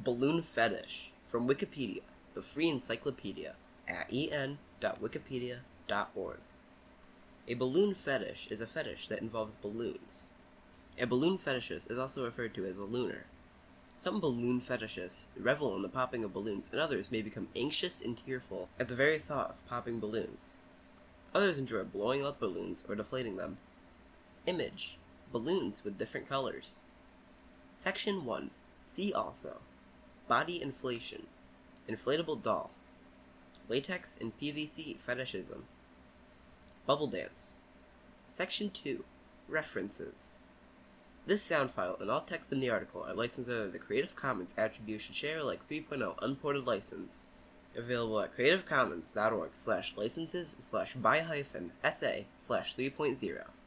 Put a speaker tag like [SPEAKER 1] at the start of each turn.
[SPEAKER 1] Balloon fetish from Wikipedia, the free encyclopedia, at en.wikipedia.org. A balloon fetish is a fetish that involves balloons. A balloon fetishist is also referred to as a looner. Some balloon fetishists revel in the popping of balloons, and others may become anxious and tearful at the very thought of popping balloons. Others enjoy blowing up balloons or deflating them. Image: balloons with different colors. Section 1. See also: body inflation, inflatable doll, latex and PVC fetishism, bubble dance. Section 2. References. This sound file and all text in the article are licensed under the Creative Commons Attribution Share Alike 3.0 Unported License. Available at creativecommons.org/licenses/by-sa/3.0.